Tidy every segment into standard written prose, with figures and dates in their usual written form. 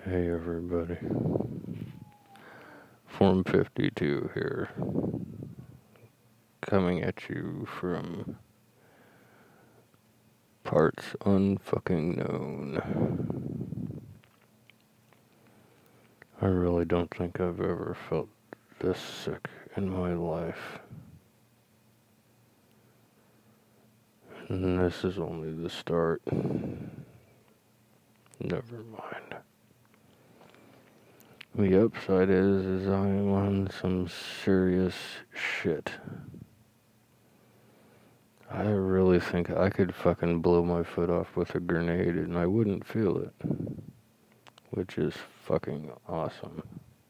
Hey everybody, Form 52 here, coming at you from parts unfucking known. I really don't think I've ever felt this sick in my life. And this is only the start. Never mind. The upside is I am on some serious shit. I really think I could fucking blow my foot off with a grenade and I wouldn't feel it. Which is fucking awesome.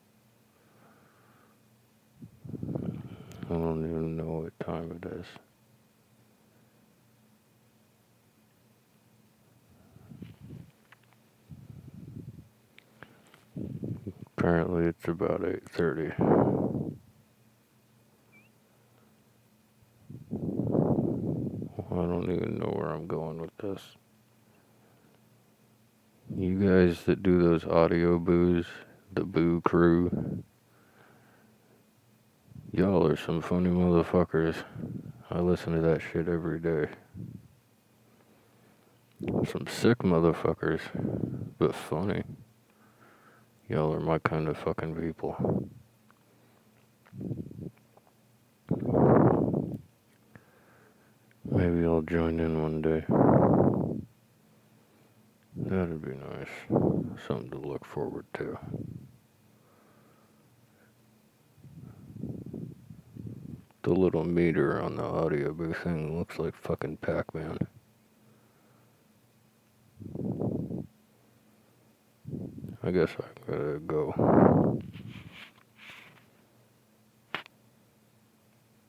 I don't even know what time it is. Apparently it's about 8:30. I don't even know where I'm going with this. You guys that do those audio boos, the boo crew, y'all are some funny motherfuckers. I listen to that shit every day. Some sick motherfuckers, but funny. Y'all are my kind of fucking people. Maybe I'll join in one day. That'd be nice. Something to look forward to. The little meter on the audio booth thing looks like fucking Pac-Man. I guess I gotta go.